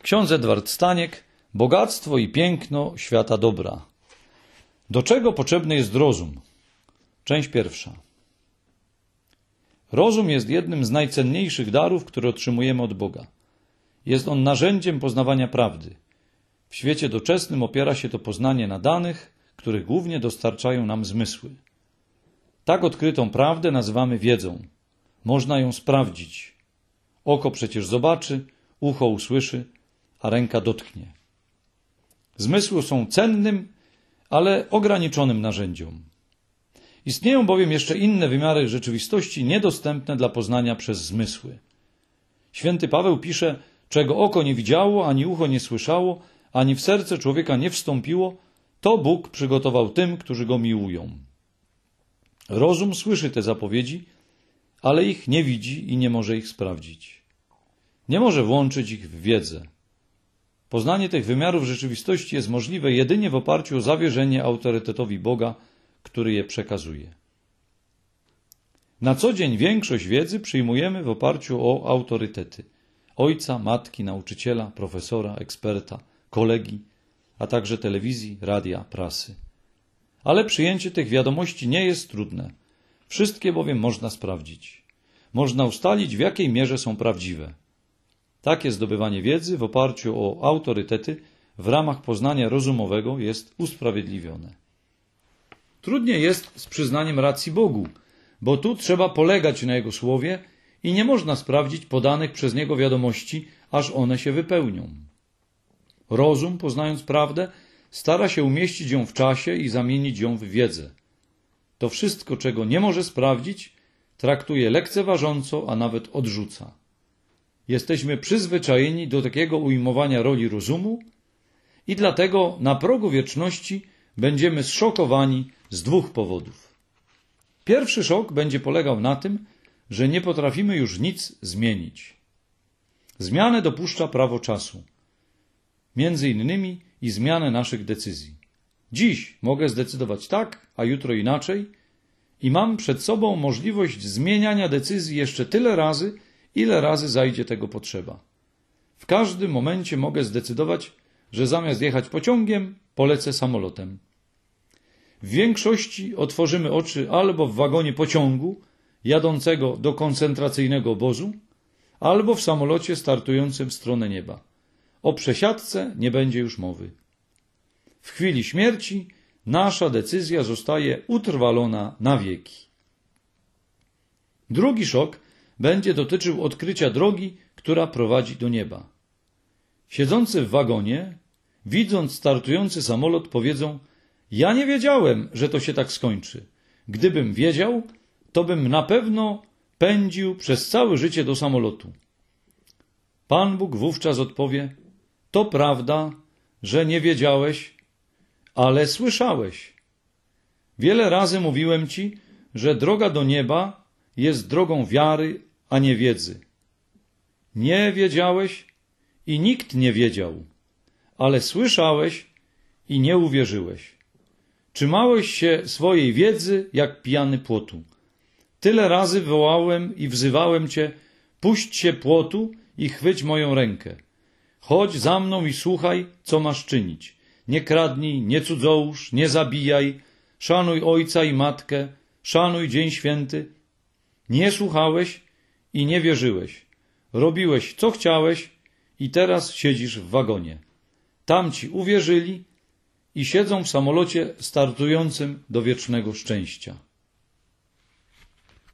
Ksiądz Edward Staniek, Bogactwo i piękno świata dobra. Do czego potrzebny jest rozum? Część pierwsza. Rozum jest jednym z najcenniejszych darów, które otrzymujemy od Boga. Jest on narzędziem poznawania prawdy. W świecie doczesnym opiera się to poznanie na danych, których głównie dostarczają nam zmysły. Tak odkrytą prawdę nazywamy wiedzą. Można ją sprawdzić. Oko przecież zobaczy, ucho usłyszy, a ręka dotknie. Zmysły są cennym, ale ograniczonym narzędziom. Istnieją bowiem jeszcze inne wymiary rzeczywistości niedostępne dla poznania przez zmysły. Święty Paweł pisze, czego oko nie widziało, ani ucho nie słyszało, ani w serce człowieka nie wstąpiło, to Bóg przygotował tym, którzy Go miłują. Rozum słyszy te zapowiedzi, ale ich nie widzi i nie może ich sprawdzić. Nie może włączyć ich w wiedzę. Poznanie tych wymiarów rzeczywistości jest możliwe jedynie w oparciu o zawierzenie autorytetowi Boga, który je przekazuje. Na co dzień większość wiedzy przyjmujemy w oparciu o autorytety. Ojca, matki, nauczyciela, profesora, eksperta, kolegi, a także telewizji, radia, prasy. Ale przyjęcie tych wiadomości nie jest trudne. Wszystkie bowiem można sprawdzić. Można ustalić, w jakiej mierze są prawdziwe. Takie zdobywanie wiedzy w oparciu o autorytety w ramach poznania rozumowego jest usprawiedliwione. Trudniej jest z przyznaniem racji Bogu, bo tu trzeba polegać na Jego słowie i nie można sprawdzić podanych przez Niego wiadomości, aż one się wypełnią. Rozum, poznając prawdę, stara się umieścić ją w czasie i zamienić ją w wiedzę. To wszystko, czego nie może sprawdzić, traktuje lekceważąco, a nawet odrzuca. Jesteśmy przyzwyczajeni do takiego ujmowania roli rozumu i dlatego na progu wieczności będziemy zszokowani z dwóch powodów. Pierwszy szok będzie polegał na tym, że nie potrafimy już nic zmienić. Zmianę dopuszcza prawo czasu. Między innymi i zmianę naszych decyzji. Dziś mogę zdecydować tak, a jutro inaczej i mam przed sobą możliwość zmieniania decyzji jeszcze tyle razy, ile razy zajdzie tego potrzeba. W każdym momencie mogę zdecydować, że zamiast jechać pociągiem, polecę samolotem. W większości otworzymy oczy albo w wagonie pociągu jadącego do koncentracyjnego obozu, albo w samolocie startującym w stronę nieba. O przesiadce nie będzie już mowy. W chwili śmierci nasza decyzja zostaje utrwalona na wieki. Drugi szok będzie dotyczył odkrycia drogi, która prowadzi do nieba. Siedzący w wagonie, widząc startujący samolot, powiedzą: ja nie wiedziałem, że to się tak skończy. Gdybym wiedział, to bym na pewno pędził przez całe życie do samolotu. Pan Bóg wówczas odpowie: to prawda, że nie wiedziałeś, ale słyszałeś. Wiele razy mówiłem ci, że droga do nieba jest drogą wiary, a nie wiedzy. Nie wiedziałeś i nikt nie wiedział, ale słyszałeś i nie uwierzyłeś. Trzymałeś się swojej wiedzy jak pijany płotu. Tyle razy wołałem i wzywałem cię: puść się płotu i chwyć moją rękę. Chodź za mną i słuchaj, co masz czynić. Nie kradnij, nie cudzołóż, nie zabijaj, szanuj ojca i matkę, szanuj dzień święty. Nie słuchałeś i nie wierzyłeś. Robiłeś, co chciałeś i teraz siedzisz w wagonie. Tamci uwierzyli i siedzą w samolocie startującym do wiecznego szczęścia.